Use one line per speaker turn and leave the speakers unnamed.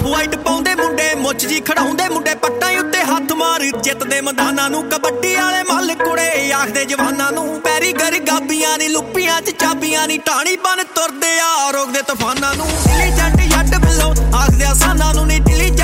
Off white ਪਾਉਂਦੇ ਮੁੰਡੇ, ਮੁੱਛ ਜੀ ਖੜਾਉਂਦੇ ਮੁੰਡੇ, ਪੱਟਾਂ ਉੱਤੇ ਹੱਥ ਮਾਰ ਜਿੱਤਦੇ ਮੈਦਾਨਾਂ ਨੂੰ। ਕਬੱਡੀ ਵਾਲੇ ਮੱਲ ਕੁੜੇ ਆਖਦੇ ਜਵਾਨਾਂ ਨੂੰ, ਪੈਰੀ ਗਰ ਗਾਬੀਆਂ ਨੀ ਲੁੱਪੀਆਂ ਚ ਚਾਬੀਆਂ ਨੀ, ਟਾਣੀ ਬਨ ਤੁਰਦੇ ਆ ਰੋਕਦੇ ਤੂਫਾਨਾਂ ਨੂੰ। ਢਿੱਲੀ ਜੱਟ ਜੱਟ ਬਿੱਲੋ ਆਖਦੇ ਆਸਾਨਾਂ ਨੂੰ ਨੀ, ਢਿੱਲੀ